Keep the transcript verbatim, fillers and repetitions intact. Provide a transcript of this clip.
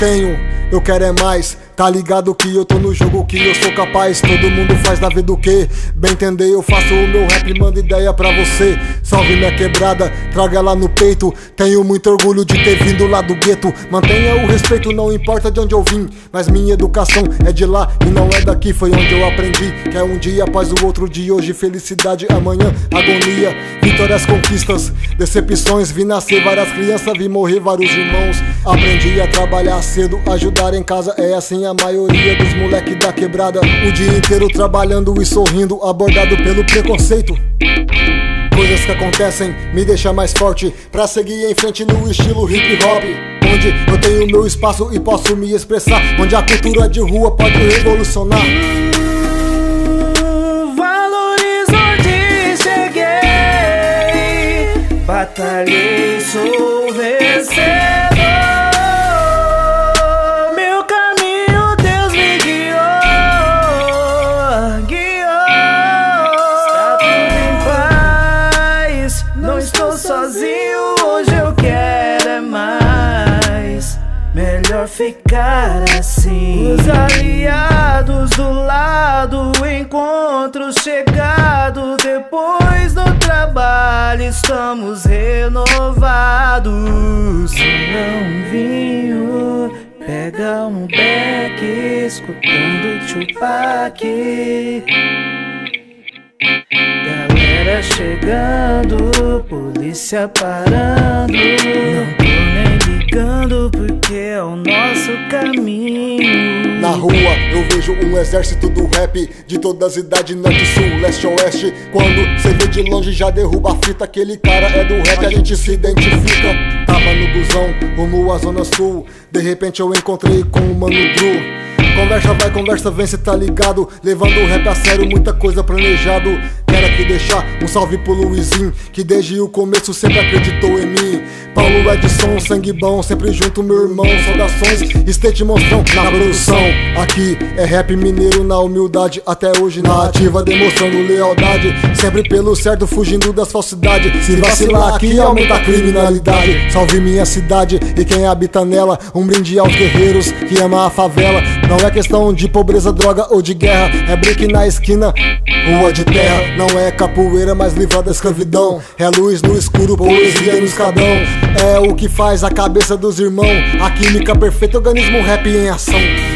tenho, eu quero é mais. Tá ligado que eu tô no jogo que eu sou capaz. Todo mundo faz da vida o que bem entender, eu faço o meu rap, mando ideia pra você. Salve minha quebrada, traga ela no peito. Tenho muito orgulho de ter vindo lá do gueto. Mantenha o respeito, não importa de onde eu vim, mas minha educação é de lá e não é daqui. Foi onde eu aprendi que é um dia após o outro dia. Hoje felicidade, amanhã agonia. Vitórias, conquistas, decepções. Vi nascer várias crianças, vi morrer vários irmãos. Aprendi a trabalhar cedo, ajudar em casa. É assim a maioria dos moleque da quebrada. O dia inteiro trabalhando e sorrindo, abordado pelo preconceito. Coisas que acontecem me deixam mais forte pra seguir em frente no estilo hip hop, onde eu tenho meu espaço e posso me expressar, onde a cultura de rua pode revolucionar. Valorizo onde cheguei, batalhei, sou vencedor. Sozinho, hoje eu quero é mais. Melhor ficar assim. Os aliados do lado, encontros chegado. Depois do trabalho estamos renovados. Pega um vinho, pega um beck, escutando Tupac. Galera chegando, polícia parando. Não tô nem ligando porque é o nosso caminho. Na rua eu vejo um exército do rap, de todas as idades, norte, sul, leste, oeste. Quando cê vê de longe já derruba a fita. Aquele cara é do rap, a gente se identifica. Tava no busão, rumo à zona sul. De repente eu encontrei com o Mano Dru. Conversa vai, conversa vem, cê tá ligado. Levando o rap a sério, muita coisa planejado. Quero aqui deixar um salve pro Luizinho, que desde o começo sempre acreditou em mim. Paulo Edson, sangue bom, sempre junto meu irmão. Saudações, State Monstrão na produção. Aqui é rap mineiro na humildade, até hoje na ativa, demonstrando lealdade. Sempre pelo certo, fugindo das falsidades. Se vacilar aqui, aumenta a criminalidade. Salve minha cidade e quem habita nela. Um brinde aos guerreiros que amam a favela. Não é questão de pobreza, droga ou de guerra. É break na esquina, rua de terra. Não é capoeira, mas livrar da escravidão. É luz no escuro, poesia no escadão. É o que faz a cabeça dos irmãos. A química perfeita, organismo rap em ação.